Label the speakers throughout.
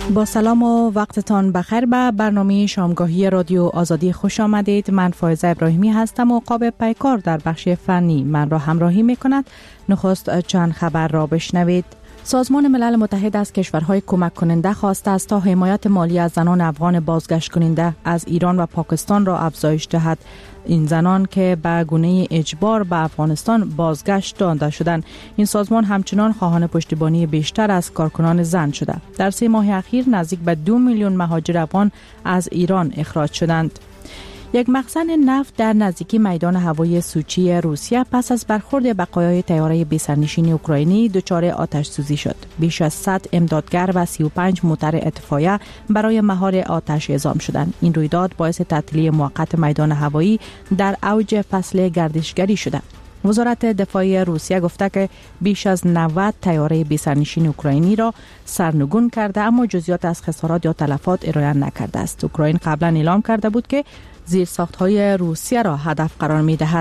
Speaker 1: با سلام و وقتتان بخیر. به برنامه شامگاهی رادیو آزادی خوش آمدید. من فائزه ابراهیمی هستم و قاب پیکار در بخش فنی من را همراهی می کند. نخست چند خبر را بشنوید. سازمان ملل متحد از کشورهای کمک کننده خواسته است تا حمایت مالی از زنان افغان بازگشت کننده از ایران و پاکستان را افزایش دهد. این زنان که به گونه اجبار به افغانستان بازگشت داده شدند. این سازمان همچنان خواهان پشتیبانی بیشتر از کارکنان زن شده. در 3 ماه اخیر نزدیک به 2 میلیون مهاجر افغان از ایران اخراج شدند. یک مخزن نفت در نزدیکی میدان هوایی سوچی روسیه پس از برخورد بقایای طیاره بی‌سرنشین اوکراینی دچار آتش سوزی شد. بیش از 100 امدادگر و 35 موتر اطفائیه برای مهار آتش اعزام شدند. این رویداد باعث تعطیلی موقت میدان هوایی در اوج فصل گردشگری شده. وزارت دفاع روسیه گفته که بیش از 90 طیاره بی‌سرنشین اوکراینی را سرنگون کرده، اما جزئیات از خسارات یا تلفات ارائه نکرده است. اوکراین قبلا اعلام کرده بود که زیرساخت‌های روسیه را هدف قرار می‌دهد.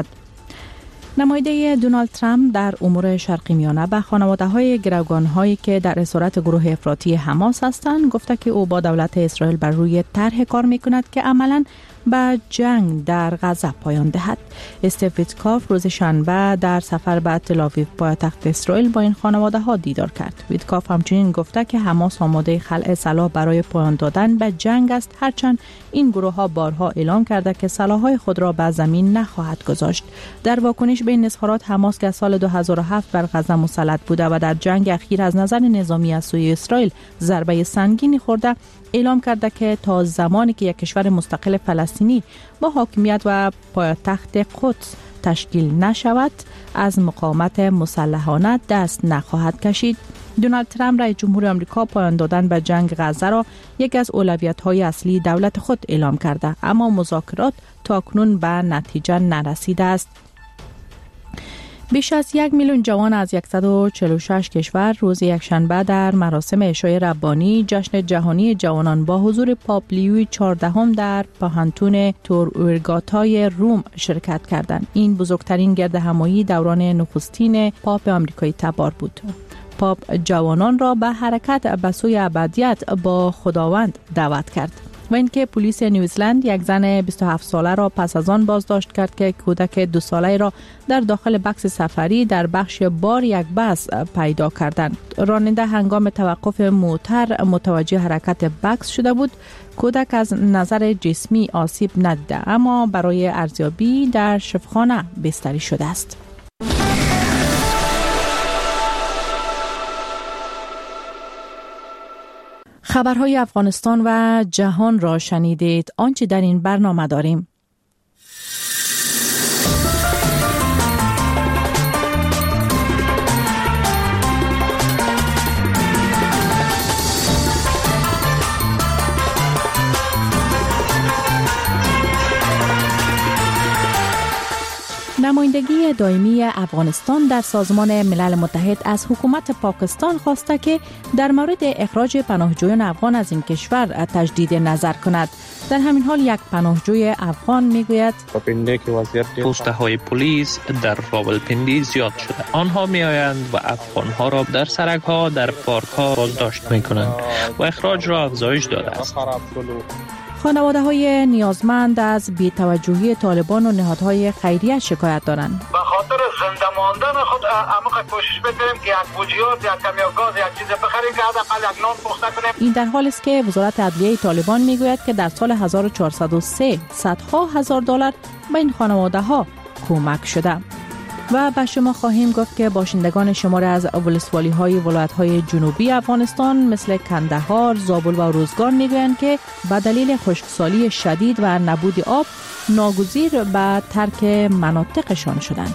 Speaker 1: نماینده دونالد ترامپ در امور شرقی میانه به خانواده‌های گروگان‌هایی که در اسارت گروه افراطی حماس هستند گفته که او با دولت اسرائیل بر روی طرح کار می‌کند که عملاً به جنگ در غزه پایان دهد. استیو ویتکاف روز شنبه در سفر به تل‌آویو پایتخت اسرائیل با این خانواده‌ها دیدار کرد. ویتکاف همچنین گفته که حماس آماده خلع سلاح برای پایان دادن به جنگ است، هرچند این گروه‌ها بارها اعلام کرده که سلاح‌های خود را به زمین نخواهد گذاشت. در واکنش به این اظهارات، حماس که سال 2007 بر غزه مسلط بوده و در جنگ اخیر از نظر نظامی از سوی اسرائیل ضربه سنگینی خورده، اعلام کرده که تا زمانی که یک کشور مستقل فلسطینی با حاکمیت و پایتخت قدس تشکیل نشود، از مقاومت مسلحانه دست نخواهد کشید. دونالد ترامپ رئیس جمهور آمریکا پایان دادن به جنگ غزه را یکی از اولویت‌های اصلی دولت خود اعلام کرده، اما مذاکرات تاکنون به نتیجه نرسیده است. بیش از 1 میلیون جوان از 146 کشور روز یکشنبه در مراسم عشای ربانی جشن جهانی جوانان با حضور پاپ لیوی 14 در پاهنتون تورورگاتای روم شرکت کردند. این بزرگترین گردهمایی دوران نخستین پاپ آمریکایی تبار بود. پاپ جوانان را به حرکت به سوی ابدیت با خداوند دعوت کرد. و اینکه پلیس نیوزلند یک زن 27 ساله را پس از آن بازداشت کرد که کودک 2 ساله را در داخل بکس سفری در بخش بار یک بس پیدا کردند. راننده هنگام توقف موتر متوجه حرکت بکس شده بود. کودک از نظر جسمی آسیب ندیده، اما برای ارزیابی در شفاخانه بستری شده است. خبرهای افغانستان و جهان را شنیدید. آنچه در این برنامه داریم: نمایندگی دائمی افغانستان در سازمان ملل متحد از حکومت پاکستان خواسته که در مورد اخراج پناهجویان افغان از این کشور تجدید نظر کند. در همین حال یک پناهجوی افغان میگوید
Speaker 2: پوسته های پلیس در راولپنڈی زیاد شده. آنها می آیند و افغانها را در سرک ها، در پارک ها بازداشت می کنند و اخراج را افزایش داده است.
Speaker 1: خانواده‌های نیازمند از بی‌توجهی طالبان و نهادهای خیریه شکایت دارند.
Speaker 3: به خاطر زنده ماندن خود عمیق کوشش بکنیم که یک بوجیات، یک کمی گاز، یک چیز بخریم که حداقل یک نان پخته کنیم.
Speaker 1: این در حالی است که وزارت عدلیه طالبان میگوید که در سال 1403 صدها هزار دلار به این خانواده‌ها کمک شده. و به شما خواهیم گفت که باشندگان شماری از ولسوالی‌های ولایت‌های جنوبی افغانستان مثل کندهار، زابل و اروزگان میگویند که به دلیل خشکسالی شدید و نبود آب ناگزیر به ترک مناطقشان شدند.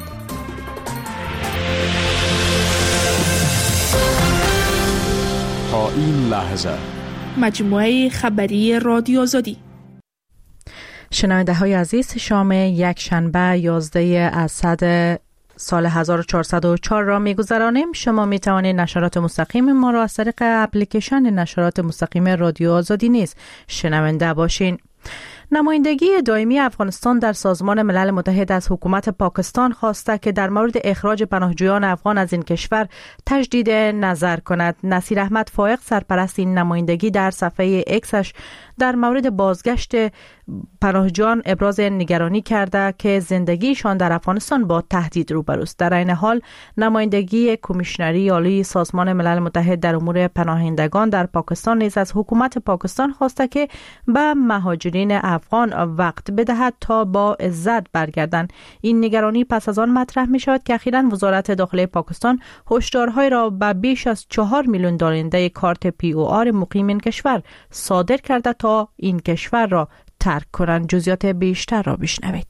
Speaker 4: تا این لحظه
Speaker 5: مجموعه خبری رادیو آزادی.
Speaker 1: شنونده های عزیز، شام یک شنبه 11 اسد سال 1404 را می‌گذرانیم. شما می توانید نشرات مستقیم ما را از طریق اپلیکیشن نشرات مستقیم رادیو آزادی نیز شنونده باشین. نمایندگی دائمی افغانستان در سازمان ملل متحد از حکومت پاکستان خواسته که در مورد اخراج پناهجویان افغان از این کشور تجدید نظر کند. نصیر احمد فائق سرپرست این نمایندگی در صفحه اکسش در مورد بازگشت پناهجویان ابراز نگرانی کرده که زندگیشان در افغانستان با تهدید روبروست. در این حال نمایندگی کمیشنری عالی سازمان ملل متحد در امور پناهندگان در پاکستان نیز از حکومت پاکستان خواسته که به مهاجرین افغان وقت بدهد تا با عزت برگردند. این نگرانی پس از آن مطرح می شود که اخیراً وزارت داخلی پاکستان هشدارهای را به بیش از 4 میلیون دارنده کارت POR مقیم این کشور صادر کرده تا این کشور را ترک کنند. جزئیات بیشتر را بشنوید.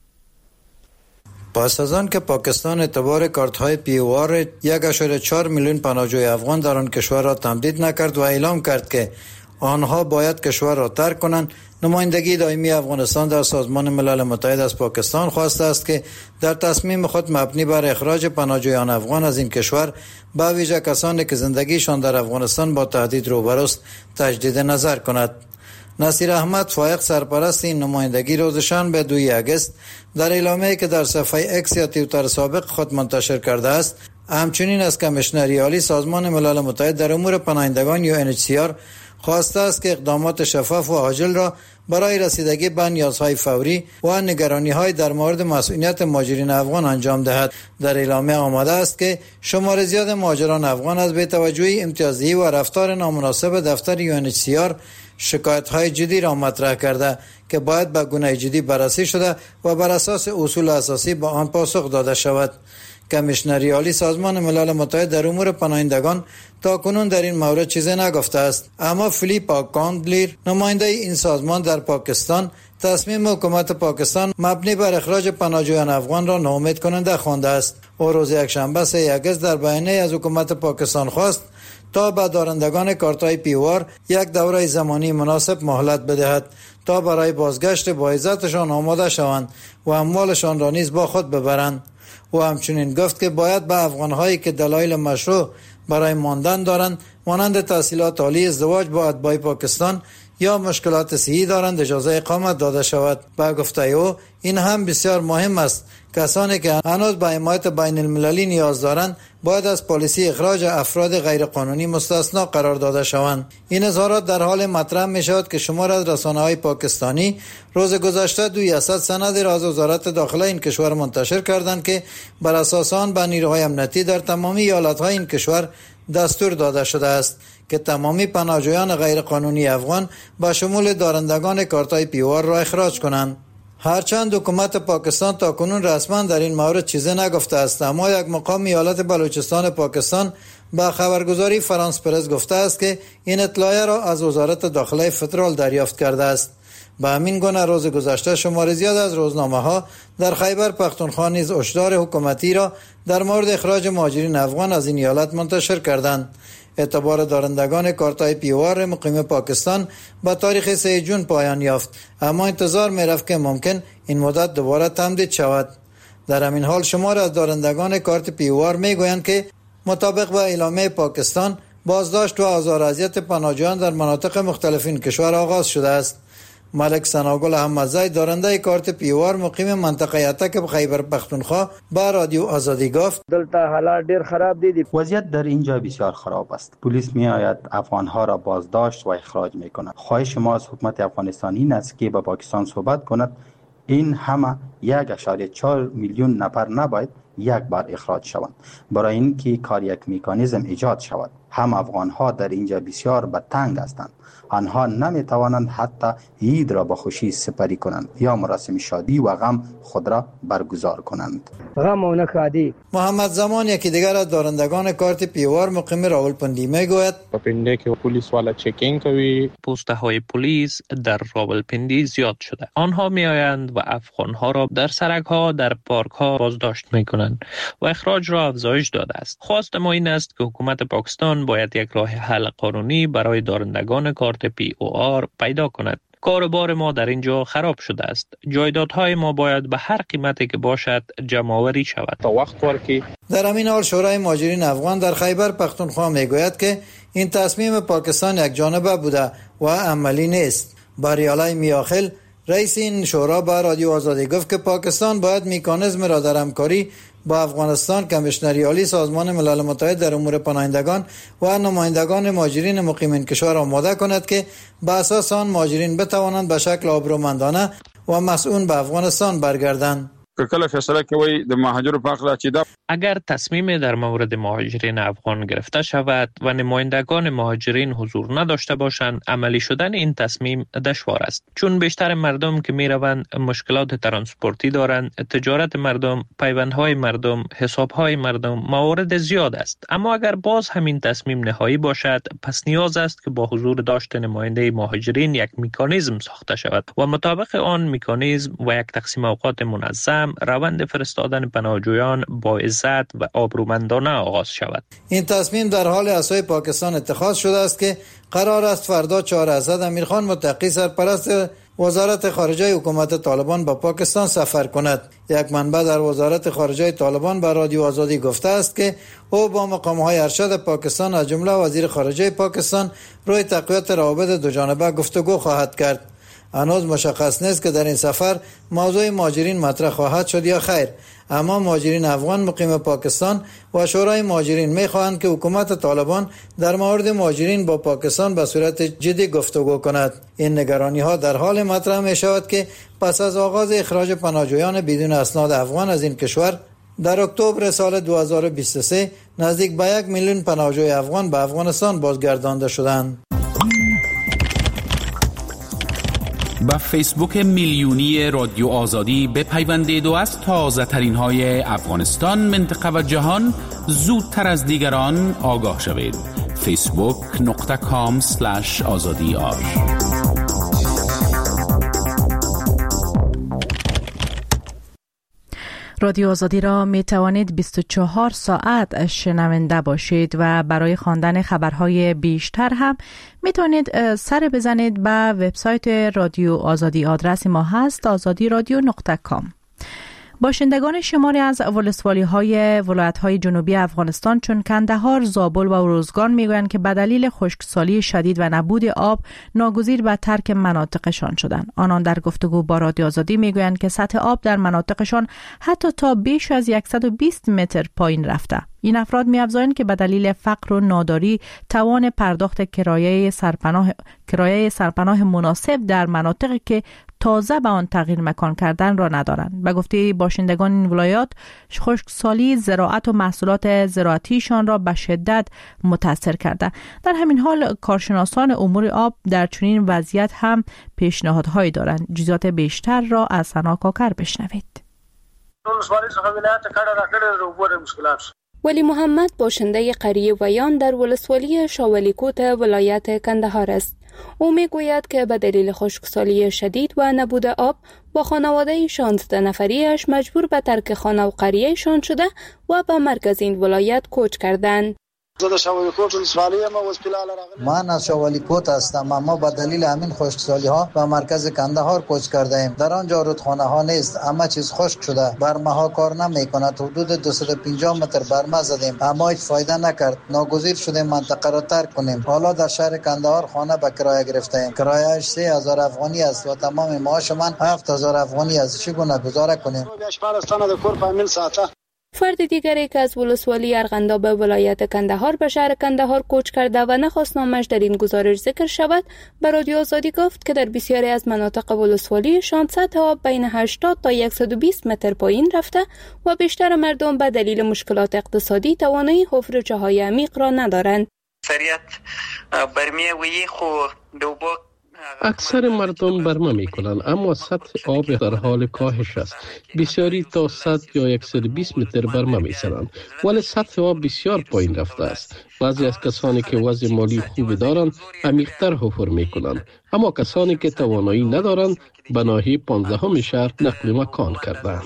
Speaker 6: پس از آن که پاکستان اعتبار کارت‌های POR 1.4 میلیون پناهجوی افغان در آن کشور را تمدید نکرد و اعلام کرد که آنها باید کشور را ترک کنند، نمایندگی دائمی افغانستان در سازمان ملل متحد از پاکستان خواسته است که در تصمیم خود مبنی بر اخراج پناهجویان افغان از این کشور به ویژه کسانی که زندگیشان در افغانستان با تهدید روبروست تجدید نظر کند. نصیر احمد فائق سرپرست این نمایندگی روز شنبه 2 اگست در اعلامیه‌ای که در صفحه اکس یا توییتر سابق خود منتشر کرده است همچنین از کمیشنری عالی سازمان ملل متحد در امور پناهندگان UNHCR خواسته است که اقدامات شفاف و عاجل را برای رسیدگی به نیازهای فوری و نگرانی‌های در مورد مسئولیت مهاجرین افغان انجام دهد. در اعلامیه آمده است که شمار زیاد مهاجران افغان از بی‌توجهی امتیازی و رفتار نامناسب دفتر UNHCR شکایت‌های جدی را مطرح کرده که باید به گونه جدی بررسی شده و بر اساس اصول اساسی به آن پاسخ داده شود. کمیشنری عالی سازمان ملل متحد در امور پناهندگان تاکنون در این مورد چیزی نگفته است، اما فیلیپا کاندلیر نماینده این سازمان در پاکستان تصمیم حکومت پاکستان مبنی بر اخراج پناهجویان افغان را ناامید کننده خوانده است. او روز یکشنبه 3 اگست در بیانیه از حکومت پاکستان خواست تا به دارندگان کارت‌های POR یک دوره زمانی مناسب مهلت بدهد تا برای بازگشت با عزتشان آماده شوند و اموالشان را نیز با خود ببرند. او همچنین گفت که باید به افغان‌هایی که دلایل مشروع برای ماندن دارند مانند تحصیلات عالی، ازدواج با اتباع پاکستان یا مشکلات صحی دارند اجازه اقامت داده شود. با گفته او این هم بسیار مهم است. کسانی که هنوز به حمایت بین المللی نیاز دارند باید از پالیسی اخراج افراد غیرقانونی مستثنا قرار داده شوند. این اظهارات در حال مطرح می شود که شمار از رسانه‌های پاکستانی روز گذشته 200 سند را از وزارت داخله این کشور منتشر کردند که بر اساس آن به نیروهای امنیتی در تمامی ایالت‌های این کشور دستور داده شده است که تمامی پناهجویان غیرقانونی افغان با شمول دارندگان کارت‌های POR را اخراج کنند. هرچند حکومت پاکستان تاکنون رسما در این مورد چیزی نگفته است، اما یک مقام ایالت بلوچستان پاکستان با خبرگزاری فرانس پرس گفته است که این اطلاع را از وزارت داخله فدرال دریافت کرده است. به همین گونه روز گذشته شمار زیاد از روزنامه‌ها در خیبر پختونخوا نیز هشدار حکومتی را در مورد اخراج مهاجرین افغان از این ایالت منتشر کردند. اعتبار دارندگان کارت‌های POR مقیم پاکستان با تاریخ 3 جون پایان یافت، اما انتظار می‌رفت که ممکن این مدت دوباره تمدید شود. در همین حال شمار از دارندگان کارت POR می‌گویند که مطابق با اعلامیه پاکستان بازداشت و آزار و اذیت پناهجویان در مناطق مختلف این کشور آغاز شده است. ملک ثناگل احمدزی دارنده کارت POR مقیم منطقه اتک خیبر پختونخوا با رادیو آزادی گفت
Speaker 7: دلته حالات ډیر خراب دي.
Speaker 8: وضعیت در اینجا بسیار خراب است. پلیس می آید افغانها را بازداشت و اخراج می کند. خواهش ما از حکومت افغانستان این است که با پاکستان صحبت کند. این همه 1.4 میلیون نفر نباید یک بار اخراج شوند برای اینکه کار یک مکانیزم ایجاد شود. هم افغانها در اینجا بسیار به تنگ هستند. آنها نمی توانند حتی عید را با خوشی سپری کنند یا مراسم شادی و غم خود را برگزار کنند.
Speaker 7: غم و نکادی.
Speaker 6: محمد زمان یکی دیگر از دارندگان کارت POR مقیم راولپندی میگوید
Speaker 2: راولپندی که پلیس والا چکینگ کوي، پوسته های پلیس در راولپندی زیاد شده. آنها می آیند و افغانها را در سرک ها، در پارک ها بازداشت می کنند و اخراج را افزایش داده است. خواست ما این است که حکومت پاکستان باید یک راه حل قانونی برای دارندگان کارت POR پیدا کند. کاربار ما در اینجا خراب شده است. جایدادهای ما باید به هر قیمتی که باشد جمع‌آوری شود تا وقت ورکی.
Speaker 6: در همین حال شورای مهاجرین افغان در خیبر پختونخوا میگوید که این تصمیم پاکستان یک جانبه بوده و عملی نیست. باریالای میاخل رئیس این شورا به رادیو آزادی گفت که پاکستان باید مکانیزم را در همکاری با افغانستان، کمیشنری عالی سازمان ملل متحد در امور پناهندگان و نمایندگان مهاجرین مقیم این کشور آماده کند که به اساس آن مهاجرین بتوانند به شکل آبرومندانه و مسئول به افغانستان برگردند.
Speaker 9: کله فیصله کوي د مهاجرو په اړه چې دا
Speaker 2: اگر تصمیم در مورد مهاجرین افغان گرفته شود و نمایندگان مهاجرین حضور نداشته باشند، عملی شدن این تصمیم دشوار است، چون بیشتر مردم که میروند مشکلات ترانسپورتی دارند، تجارت مردم، پیوندهای مردم، حسابهای مردم، موارد زیاد است. اما اگر باز همین تصمیم نهایی باشد، پس نیاز است که با حضور داشت نماینده مهاجرین یک مکانیزم ساخته شود و مطابق آن مکانیزم و یک تقسیم اوقات منظم روند فرستادن پناهجویان با عزت و آبرومندانه آغاز شود.
Speaker 6: این تصمیم در حال اساس پاکستان اتخاذ شده است که قرار است فردا 4 اسد امیرخان متقی سرپرست وزارت خارجه حکومت طالبان به پاکستان سفر کند. یک منبع در وزارت خارجه طالبان به رادیو آزادی گفته است که او با مقام‌های ارشد پاکستان از جمله وزیر خارجه پاکستان روی تقویت روابط دوجانبه گفتگو خواهد کرد. هنوز مشخص نیست که در این سفر موضوع مهاجرین مطرح خواهد شد یا خیر، اما مهاجرین افغان مقیم پاکستان و شورای مهاجرین می‌خواهند که حکومت طالبان در مورد مهاجرین با پاکستان به صورت جدی گفتگو کند. این نگرانی‌ها در حال مطرح می‌شود که پس از آغاز اخراج پناهجویان بدون اسناد افغان از این کشور در اکتبر سال 2023 نزدیک به 1 میلیون پناهجوی افغان به افغانستان بازگردانده شدند.
Speaker 10: با فیسبوک میلیونی رادیو آزادی بپیوندید و از تازه ترین های افغانستان، منطقه و جهان زودتر از دیگران آگاه شوید. facebook.com/azadi.ir
Speaker 1: رادیو آزادی را می توانید 24 ساعت شنونده باشید و برای خواندن خبرهای بیشتر هم می توانید سر بزنید به وبسایت رادیو آزادی. آدرس ما هست azadiradio.com. باشندگان شماری از ولسوالی‌های ولایت‌های جنوبی افغانستان چون کندهار، زابل و روزگان میگویند که به دلیل خشکسالی شدید و نبود آب ناگزیر به ترک مناطقشان شدند. آنان در گفتگو با رادیو آزادی میگویند که سطح آب در مناطقشان حتی تا بیش از 120 متر پایین رفته. این افراد می‌افزایند که به دلیل فقر و ناداری توان پرداخت کرایه سرپناه مناسب در مناطقی که تازه به آن تغییر مکان کردن را ندارند. به گفته باشندگان این ولایات، خشکسالی زراعت و محصولات زراعتیشان را به شدت متاثر کرده. در همین حال کارشناسان امور آب در چنین وضعیت هم پیشنهادهایی دارند. جزئیات بیشتر را از ثنا کاکر بشنوید.
Speaker 11: ولی محمد باشنده قریه ویان در ولسوالی شاولیکوت ولایت کندهار است. او میگوید که به دلیل خشکسالی شدید و نبود آب با خانواده 16 نفریش مجبور به ترک خانه و قریهشان شده و به مرکز این ولایت کوچ کردند.
Speaker 6: من از شاولیکوت هستم، اما به دلیل همین خشکسالی ها به مرکز کندهار کوچ کرده ایم. در آنجا رودخانه ها نیست، همه چیز خشک شده، برمه ها کار نمی کند. حدود 250 متر برمه زدیم اما هیچ فایده نکرد. ناگزیر شدیم منطقه را ترک کنیم. حالا در شهر کندهار خانه به کرایه گرفته ایم. کرایه‌اش 3000 افغانی است و تمام معاش من 7000 افغانی است. چگونه گزاره کنیم؟
Speaker 11: فرد دیگری که از ولسوالی ارغنداب ولایت کندهار به شهر کندهار کوچ کرده و نخواست نامش در این گزارش ذکر شود، به رادیو آزادی گفت که در بسیاری از مناطق ولسوالی سطح آب بین 80 تا 120 متر پایین رفته و بیشتر مردم به دلیل مشکلات اقتصادی توانایی حفر چاهای عمیق را ندارند.
Speaker 12: اکثر مردم برمه می کنند، اما سطح آب در حال کاهش است. بسیاری تا 100 یا 120 متر برمه می سرند، ولی سطح آب بسیار پایین رفته است. بعضی از کسانی که وضع مالی خوبی دارند عمیق‌تر حفر می کنند، اما کسانی که توانایی ندارند به ناحیه 15 شهر نقل مکان کردند.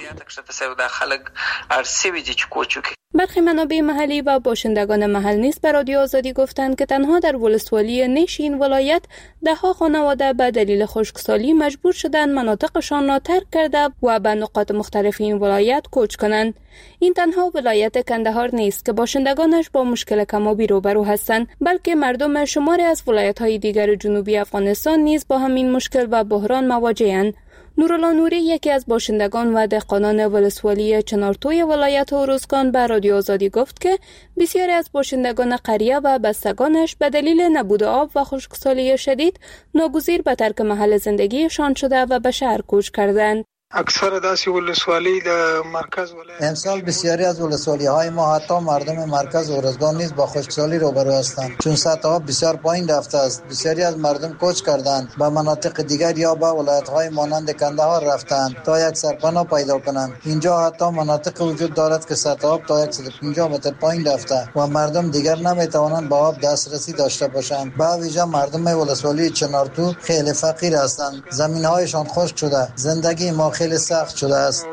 Speaker 11: برخی منابع محلی و باشندگان محل نیز به رادیو آزادی گفتند که تنها در ولسوالی نیش این ولایت ده‌ها خانواده به دلیل خشکسالی مجبور شدند مناطقشان را ترک کرده و به نقاط مختلف این ولایت کوچ کنند. این تنها ولایت کندهار نیست که باشندگانش با مشکل کم‌آبی روبرو هستند، بلکه مردم شماری از ولایت‌های دیگر جنوبی افغانستان نیز با همین مشکل و بحران مواجه‌اند. نورالله نوری یکی از باشندگان و دهقانان ولسوالی چنارتوی ولایت اروزگان به رادیو آزادی گفت که بسیاری از باشندگان قریه و بستگانش به دلیل نبود آب و خشکسالی شدید ناگزیر به ترک محل زندگیشان شده و به شهر کوچ کردند.
Speaker 13: اکثر داسی ولسوالی در مرکز ولایت
Speaker 6: امسال بسیاری از ولسوالی های ما حتی مردم مرکز اروزگان نیز با خشکسالی روبرو هستند، چون سطح آب بسیار پایین رفته است. بسیاری از مردم کوچ کردند به مناطق دیگر یا به ولایت های مانند کندهار رفتند تا یک سرپناه پیدا کنند. اینجا حتی مناطق وجود دارد که سطح آب تا 150 متر پایین رفته و مردم دیگر نمیتوانند به آب دسترسی داشته باشند. به ویژه مردم ولسوالی چنارتو خیلی فقیر هستند، زمین‌هایشان خشک شده، زندگی ما خیلی سخت شده است.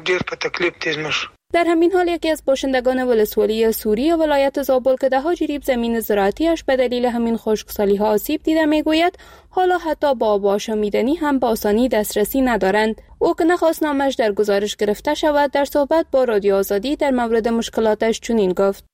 Speaker 11: در همین حال یکی از باشندگان ولسوالی سوری ولایت زابل که ده‌ها جریب زمین زراعتیش به دلیل همین خشکسالی‌ها آسیب دیده میگوید حالا حتی با آب آشامیدنی هم به آسانی دسترسی ندارند. او که نخواست نامش در گزارش گرفته شود در صحبت با رادیو آزادی در مورد مشکلاتش چنین گفت: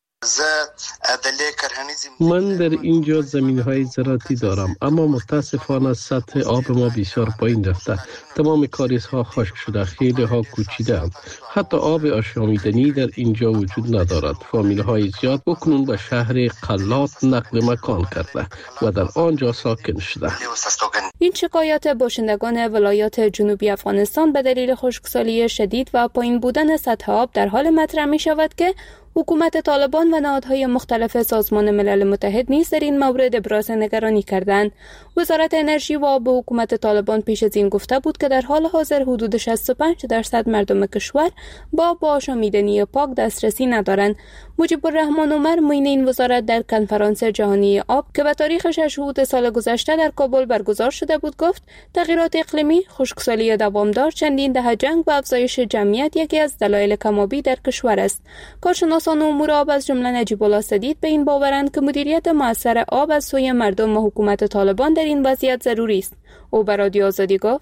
Speaker 12: من در اینجا زمین‌های زراعتی دارم، اما متاسفانه سطح آب ما بسیار پایین رفته. تمام کاریزها خشک شده، خیلی ها کوچیده‌اند. حتی آب آشامیدنی در اینجا وجود ندارد. فامیل‌های زیاد بکنون به شهر قلات نقل مکان کرده و در آنجا ساکن شده.
Speaker 11: این شکایات باشندگان ولایات جنوبی افغانستان به دلیل خشکسالی شدید و پایین بودن سطح آب در حال مطرح می شود که حکومت طالبان و نهادهای مختلف سازمان ملل متحد نیز در این مورد ابراز نگرانی کردند. وزارت انرژی و آب حکومت طالبان پیش از این گفته بود که در حال حاضر حدود 65% مردم کشور با آشامیدنی پاک دسترسی ندارند. مجیب الرحمن عمر معین این وزارت در کنفرانس جهانی آب که به تاریخ 6 سال گذشته در کابل برگزار شده بود گفت تغییرات اقلیمی، خشکسالی دوامدار، چندین دهه جنگ و افزایش جمعیت یکی از دلایل کم‌آبی در کشور است. کارشناسان امور آب از جمله نجیب الله سدید به این باورند که مدیریت مؤثر آب از سوی مردم و حکومت طالبان در این وضعیت ضروری است. او به رادیو آزادی گفت: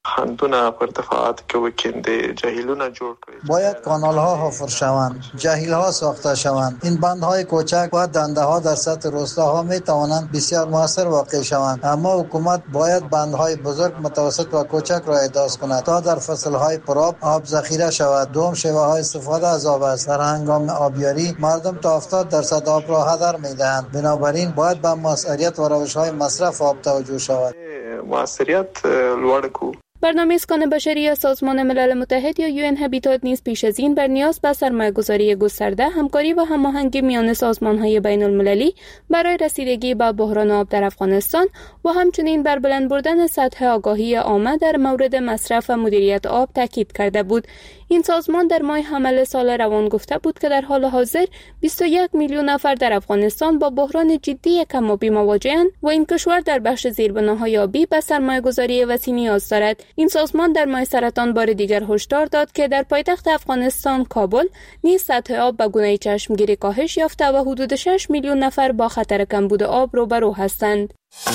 Speaker 6: باید کانال ها حفر شوند، جهیل ها ساخته شوند. این بند های کوچک و دنده ها در سطح روستاها می توانند بسیار موثر واقع شوند، اما حکومت باید بند های بزرگ، متوسط و کوچک را احداث کند تا در فصل های پرآب آب ذخیره شود. دوم شیوه های استفاده از آب است. در هنگام آبیاری مردم تا 70% آب را هدر می دهند. بنابراین باید به مؤثریت و روش های مصرف آب توجه شود.
Speaker 13: مؤثریت لوړ کو.
Speaker 11: برنامه اسکان بشری سازمان ملل متحد یا UN هابیتات نیز پیش از این بر نیاز به سرمایه‌گذاری گسترده، همکاری و هماهنگی میان سازمان‌های بین‌المللی برای رسیدگی به بحران آب در افغانستان و همچنین بر بلند بردن سطح آگاهی عامه در مورد مصرف و مدیریت آب تاکید کرده بود. این سازمان در ماه حمل سال روان گفته بود که در حال حاضر 21 میلیون نفر در افغانستان با بحران جدی کم‌آبی مواجه‌اند و این کشور در بخش زیربناهای آبی به سرمایه‌گذاری وسیع نیاز دارد. این سازمان در ماه سرطان بار دیگر هشدار داد که در پایتخت افغانستان کابل نیز سطح آب به گونه چشمگیری کاهش یافته و حدود 6 میلیون نفر با خطر کمبود آب روبرو هستند.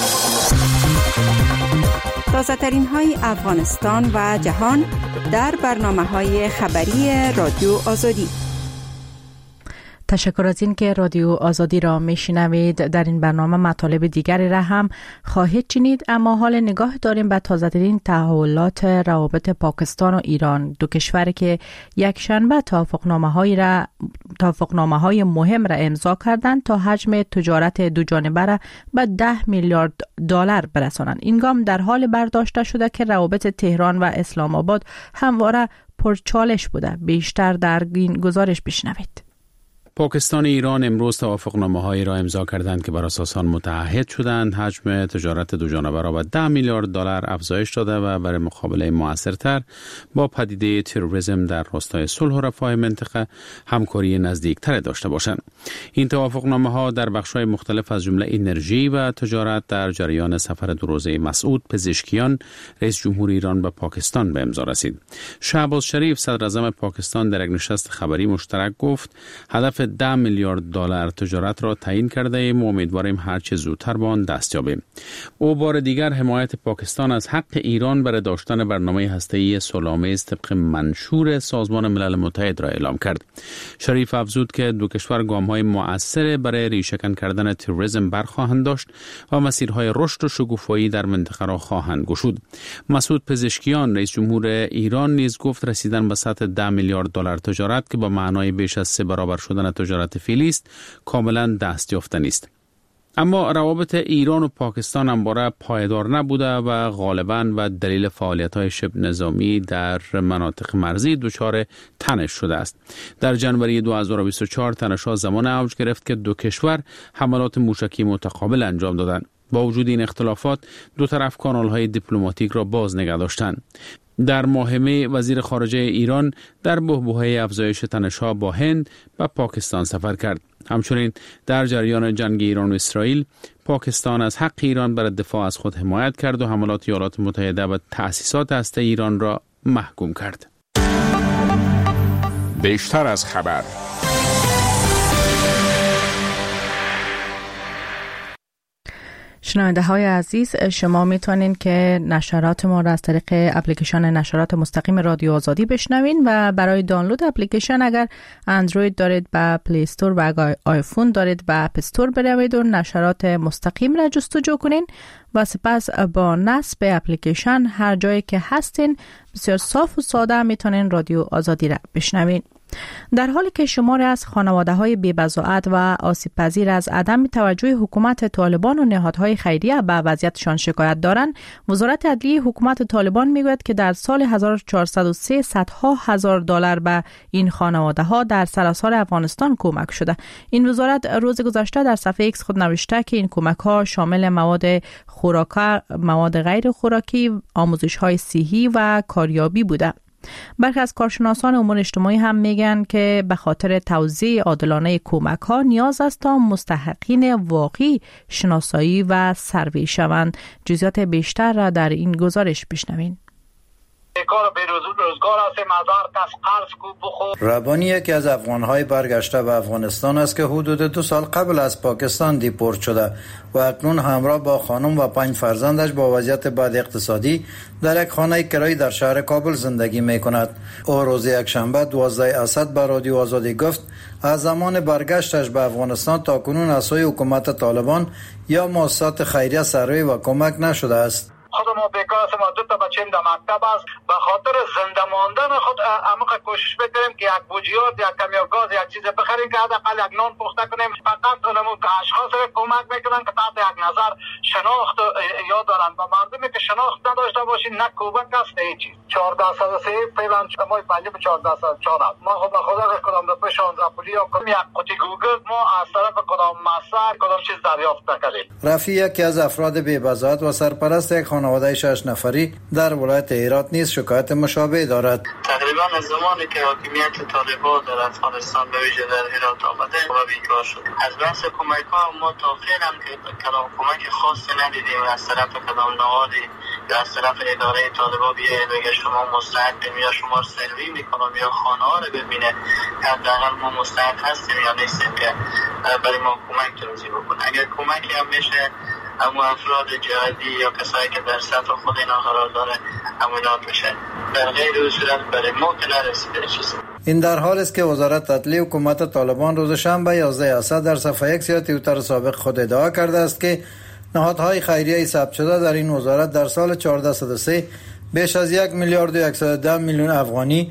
Speaker 14: تازه‌ترین های افغانستان و جهان در برنامه‌های خبری رادیو آزادی.
Speaker 1: تشکر از این که رادیو آزادی را میشنوید. در این برنامه مطالب دیگری را هم خواهید شنید، اما حال نگاه داریم به تازه‌ترین تحولات روابط پاکستان و ایران، دو کشوری که یک شنبه توافقنامه‌های مهم را امضا کردند تا حجم تجارت دو جانبه را به 10 میلیارد دلار برسانند. این گام در حال برداشته شده که روابط تهران و اسلام آباد همواره پرچالش بوده. بیشتر در این گزارش بشنوید.
Speaker 10: پاکستان و ایران امروز توافقنامه‌هایی را امضا کردند که بر اساس آن متعهد شدند حجم تجارت دو جانبه را به 10 میلیارد دلار افزایش داده و برای مقابله موثرتر با پدیده تروریسم در راستای صلح و رفاه منطقه همکاری نزدیکتر داشته باشند. این توافقنامه‌ها در بخش‌های مختلف از جمله انرژی و تجارت در جریان سفر دو روزه مسعود پزشکیان رئیس جمهور ایران به پاکستان به امضا رسید. شهباز شریف صدر اعظم پاکستان در یک نشست خبری مشترک گفت هدف $10 میلیارد تجارت را تعیین کرده ایم و امیدواریم هرچه زودتر به آن دست یابیم. او بار دیگر حمایت پاکستان از حق ایران برای داشتن برنامه هسته‌ای صلح‌آمیز طبق منشور سازمان ملل متحد را اعلام کرد. شریف افزود که دو کشور گام‌های مؤثر برای ریشه‌کن کردن تروریسم برخواهند داشت و مسیرهای رشد و شکوفایی در منطقه را خواهند گشود. مسعود پزشکیان رئیس جمهور ایران نیز گفت رسیدن به سطح $10 میلیارد تجارت که با معنای بیش از 3 برابر شدن تجارت فعلی است کاملا دستیافتنی است. اما روابط ایران و پاکستان همواره پایدار نبوده و غالباً و دلیل فعالیت‌های شبه نظامی در مناطق مرزی دچار تنش شده است. در ژانویه 2024 تنش‌ها زمان اوج گرفت که دو کشور حملات موشکی متقابل انجام دادند. با وجود این اختلافات دو طرف کانال‌های دیپلماتیک را باز نگه داشتند. در ماه می وزیر خارجه ایران در بحبوحه افزایش تنش‌ها با هند و پاکستان سفر کرد. همچنین در جریان جنگ ایران و اسرائیل پاکستان از حق ایران برای دفاع از خود حمایت کرد و حملات ایالات متحده و تأسیسات هسته ایران را محکوم کرد.
Speaker 4: بیشتر از خبر.
Speaker 1: شنونده های عزیز، شما میتونین که نشرات ما را از طریق اپلیکیشن نشرات مستقیم رادیو آزادی بشنوین و برای دانلود اپلیکیشن اگر اندروید دارید به پلی استور و اگر آیفون دارید به اپ استور بروید و نشرات مستقیم را جستجو کنین و سپس با نصب اپلیکیشن هر جایی که هستین بسیار صاف و ساده میتونین رادیو آزادی را بشنوین. در حالی که شماری از خانواده‌های بی‌بضاعت و آسیب‌پذیر از عدم توجه حکومت طالبان و نهادهای خیریه به وضعیتشان شکایت دارند، وزارت عدلیه حکومت طالبان میگوید که در سال 1403 صدها هزار دلار به این خانواده‌ها در سراسر افغانستان کمک شده. این وزارت روز گذشته در صفحه ایکس خود نوشته که این کمک‌ها شامل مواد خوراکی، مواد غیر خوراکی، آموزش‌های صحی و کاریابی بوده. برخی از کارشناسان امور اجتماعی هم میگن که به خاطر توزیع عادلانه کمک ها نیاز است تا مستحقین واقعی شناسایی و سروی شوند. جزئیات بیشتر را در این گزارش بشنوین.
Speaker 6: ربانی یکی از افغان‌های برگشته به افغانستان است که حدود 2 سال قبل از پاکستان دیپورت شده و اکنون همراه با خانم و 5 فرزندش با وضعیت بد اقتصادی در یک خانه کرایی در شهر کابل زندگی می‌کند. او روز یکشنبه 12 اسد به رادیو آزادی گفت از زمان برگشتش به افغانستان تا کنون از سوی حکومت طالبان یا مؤسسات خیریه سروی و کمک نشده است.
Speaker 3: خود ما بیکار هستیم و 2 تا بچه‌ام در مکتب است. به خاطر زنده ماندن خود عمیق کوشش بکنیم که یک بوجیات یا کمیاب گاز یا چیز بخریم که حداقل یک نان پخته کنیم. فقط اونمون که اشخاص را کمک میکنن که تحت یک نظر شناخت یاد دارن و مردمی که شناخت نداشته باشین نه کمک است نه چیز. 1403 فعلا ما پنجم 1404 ما خود به خدا کدام دو 16 پولی یا یک قوطی گوگل ما از طرف کدام مسئله کدام چیز دریافت نکردیم.
Speaker 6: رفیع یکی از افراد بی‌بضاعت و سرپرست یک خانواده 6 نفری در ولایت هرات نیز شکایت مشابه دارد.
Speaker 15: تقریبا از زمانی که حاکمیت طالبان در افغانستان به ویژه در هرات آمده و بیکار شد. از بحث کمک‌ها ما تا فعلا که کدام کمک خاصی ندیدیم از طرف کدام نهادی یا از طرف اداره طالبان بیاید بگه شما مستعدیم یا شما سروی میکنم یا خانه ها رو ببینه حداقل ما مستعد هستیم یا نیستیم که برای ما کمک توضیح بکنه. اگر کمکی هم میشه اما افراد جهادی یا کسایی که در سطح خود اینا قرار داره امانات میشه. در غیر این صورت برای ما که نرسیده چیزی.
Speaker 6: این در حال است که وزارت عدلیه حکومت طالبان روز شنبه 11 اسد در صفحه ایکس یا توییتر سابق خود ادعا کرده است که نهادهای خیریه ثبت شده در این وزارت در سال 1403 بیش از 1 میلیارد و 110 میلیون افغانی،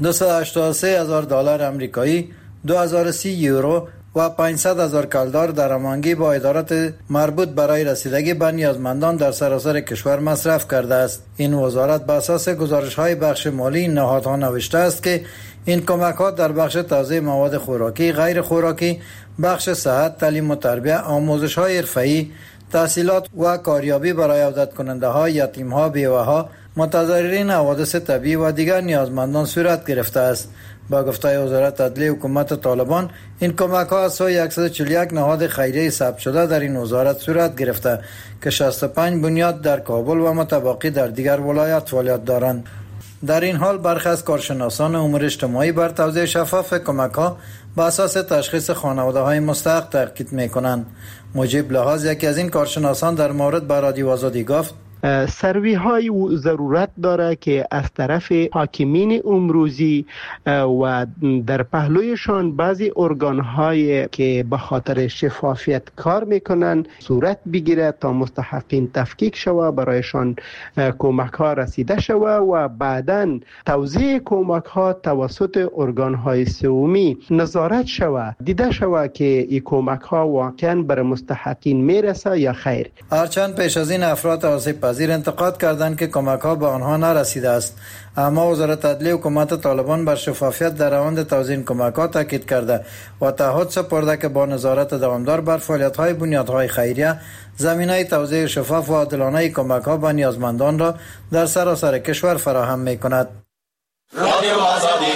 Speaker 6: 283 هزار دلار آمریکایی، 2030 یورو و 500,000 کلدار درآمدگی با ادارات مربوط برای رسیدگی به نیازمندان در سراسر کشور مصرف کرده است. این وزارت بر اساس گزارش‌های بخش مالی این نهادها نوشته است که این کمک‌ها در بخش توزیع مواد خوراکی، غیر خوراکی، بخش صحت، تعلیم و تربیت، آموزش‌های حرفه‌ای، تحصیلات و کاریابی برای عودت کننده‌ها، یتیم‌ها، بیوه‌ها، متضررین حوادث طبیعی و دیگر نیازمندان صورت گرفته است. با گفته وزارت عدلیه حکومت طالبان این کمک‌ها از سوی 141 نهاد خیریه ثبت شده در این وزارت صورت گرفته که 65 بنیاد در کابل و متباقی در دیگر ولایات فعالیت دارند. در این حال برخی از کارشناسان امور اجتماعی بر توزیع شفاف کمک‌ها با اساس تشخیص خانواده‌های مستحق تاکید می‌کنند. مجیب لحاظ یکی از این کارشناسان در مورد با رادیو آزادی گفت
Speaker 16: سروی های ضرورت داره که از طرف حاکمین امروزی و در پهلویشان بعضی ارگان های که به خاطر شفافیت کار میکنن صورت بگیره تا مستحقین تفکیک شوه، برایشان کمک ها رسیده شوه و بعداً توزیع کمک ها توسط ارگان های سومی نظارت شوه، دیده شوه که این کمک ها واقعا بر مستحقین میرسه یا خیر.
Speaker 6: هرچند پیش از این افراد آسیب پذیر انتقاد کردند که کمک ها به آنها نرسیده است، اما وزارت عدلیه حکومت طالبان بر شفافیت در روند توزیع کمک ها تاکید کرده و تعهد سپرده که با نظارت دوامدار بر فعالیت های بنیادهای خیریه زمینه توزیع شفاف و عادلانه کمک ها به نیازمندان را در سراسر کشور فراهم می کند. رادیو آزادی.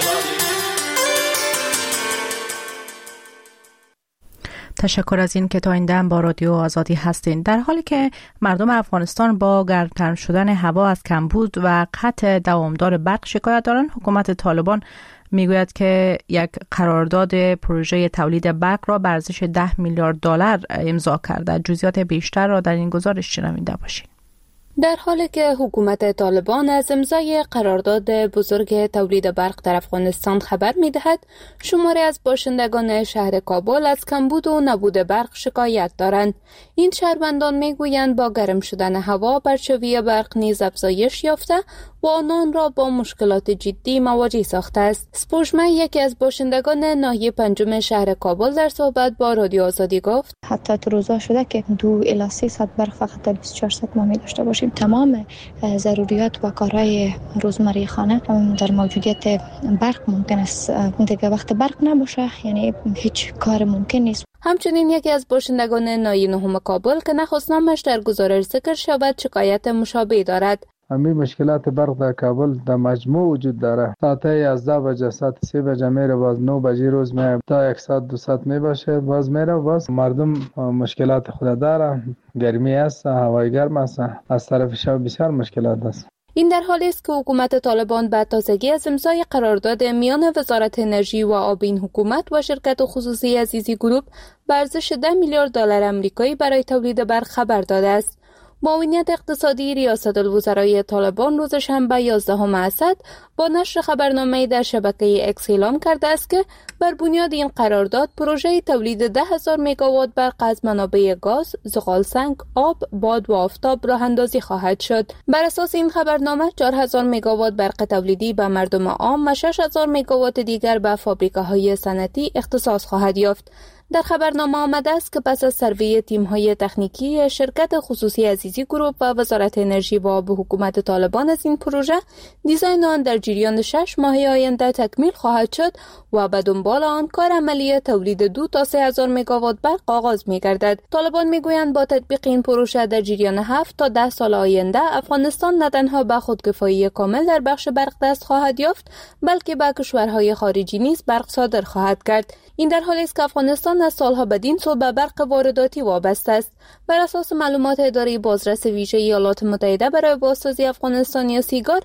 Speaker 1: تشکر از این که تا این دم با رادیو آزادی هستین. در حالی که مردم افغانستان با گرمتر شدن هوا از کمبود و قطع دوامدار برق شکایت دارند، حکومت طالبان میگوید که یک قرارداد پروژه تولید برق را به ارزش 10 میلیارد دلار امضا کرده. جزئیات بیشتر را در این گزارش شنونده باشید.
Speaker 11: در حالی که حکومت طالبان از امضای قرارداد بزرگ تولید برق در افغانستان خبر می‌دهد، شماری از باشندگان شهر کابل از کمبود و نبود برق شکایت دارند. این شهروندان میگویند با گرم شدن هوا برچوی برق نیز افزایش یافته و آنان را با مشکلات جدی مواجه ساخته است. سپوشمه یکی از باشندگان ناحیه پنجم شهر کابل در صحبت با رادیو آزادی گفت
Speaker 17: حتی تو روزا شده که 2 الی 3 ساعت برق فقط در 24 ساعت ما می داشته باشیم. تمام ضروریات و کارهای روزمره خانه در موجودیت برق ممکن است. دیگه وقت برق نباشه یعنی هیچ کار ممکن نیست.
Speaker 11: همچنین یکی از باشندگان ناحیه نهم کابل که نخست نامش در گزارش ذکر شود شکایت مشابه دارد.
Speaker 18: همین مشکلات برق در کابل در مجموع وجود داره. ساعت 11 بجه ساعت 3 بجه میره، باز 9 بجه روز میره تا 1 ساعت 2 ساعت میباشه باز میره. باز مردم مشکلات خود داره، گرمی است، هوای گرم است، از طرف شب بسیار مشکلات است.
Speaker 11: این در حالی است که حکومت طالبان بعد تازگی از امضای قرارداد میان وزارت انرژی و آب این حکومت و شرکت خصوصی عزیزی گروپ به ارزش 10 میلیارد دلار آمریکایی برای تولید برق خبر داده است. معاونیت اقتصادی ریاست الوزرای طالبان روز شنبه 11 اسد با نشر خبرنامه‌ای در شبکه اکس اعلام کرده است که بر بنیاد این قرارداد پروژه تولید 10,000 مگاوات برق از منابع گاز، زغالسنگ، آب، باد و آفتاب راه اندازی خواهد شد. بر اساس این خبرنامه 4,000 مگاوات برق تولیدی به مردم عام و 6,000 مگاوات دیگر به فابریکه‌های صنعتی اختصاص خواهد یافت. در خبرنامه آمده است که پس از سروی تیم‌های تکنیکی شرکت خصوصی عزیزی گروپ و وزارت انرژی و آب حکومت طالبان از این پروژه، دیزاین آن در جریان 6 ماه آینده تکمیل خواهد شد و به دنبال آن کار عملی تولید 2 تا 3,000 مگاوات برق آغاز می‌گردد. طالبان می‌گویند با تطبیق این پروژه در جریان 7 تا 10 سال آینده افغانستان نه تنها به خودکفایی کامل در بخش برق دست خواهد یافت، بلکه به کشورهای خارجی نیز برق صادر خواهد کرد. این در حالی است که افغانستان از سالها بدین سو به برق وارداتی وابسته است. بر اساس معلومات اداره بازرس ویژه ایالات متحده برای بازسازی افغانستان یا سیگار،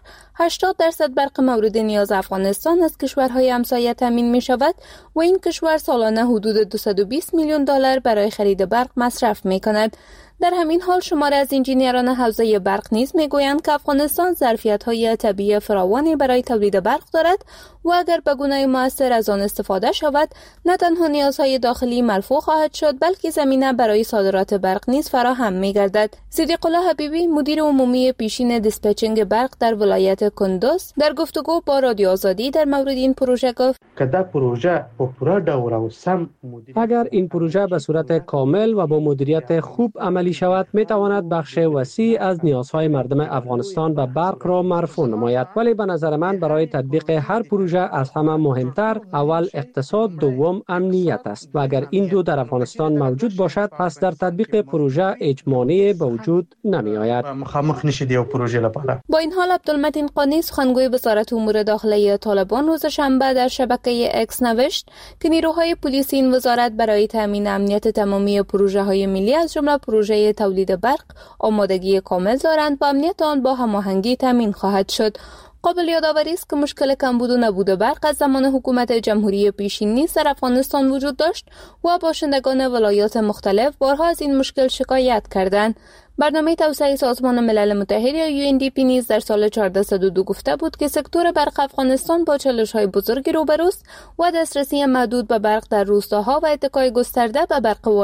Speaker 11: 80% برق مورد نیاز افغانستان از کشورهای همسایه تامین می شود و این کشور سالانه حدود 220 میلیون دلار برای خرید برق مصرف می کند. در همین حال شماری از انجینیران حوزه برق نیز میگویند که افغانستان ظرفیت‌های طبیعی فراوانی برای تولید برق دارد و اگر به گونه مؤثر از آن استفاده شود، نه تنها نیازهای داخلی مرفوع خواهد شد، بلکه زمینه برای صادرات برق نیز فراهم می‌گردد. صدیق الله حبیبی، مدیر عمومی پیشین دیسپچینگ برق در ولایت کندوز، در گفتگو با رادیو آزادی در مورد این پروژه گفت:
Speaker 12: اگر این پروژه به صورت کامل و با مدیریت خوب عملی شود، می تواند بخش وسیع از نیازهای مردم افغانستان به برق را مرفوع نماید. ولی به نظر من برای تطبیق هر پروژه از همه مهمتر اول اقتصاد، دوم امنیت است و اگر این دو در افغانستان موجود باشد، پس در تطبیق پروژه هیچ مانعی به وجود نمی آید.
Speaker 11: با این حال عبدالمتین قانی، سخنگوی وزارت امور داخلی طالبان، روز شنبه در شبکه اکس نوشت که نیروهای پلیسی این وزارت برای تامین امنیت تمامی پروژه های ملی از جمله پروژه تولید برق آمادگی کامل دارند و امنیت آن با هماهنگی تامین خواهد شد. قابل یادآوری است که مشکل کمبود و نبود برق از زمان حکومت جمهوری پیشین در افغانستان وجود داشت و باشندگان ولایات مختلف بارها از این مشکل شکایت کردند. برنامه توسعه سازمان ملل متحد یا UNDP نیز در سال 1402 گفته بود که سکتور برق افغانستان با چالش‌های بزرگی روبروست و دسترسی محدود به برق در روستاها و اتکای گسترده به برق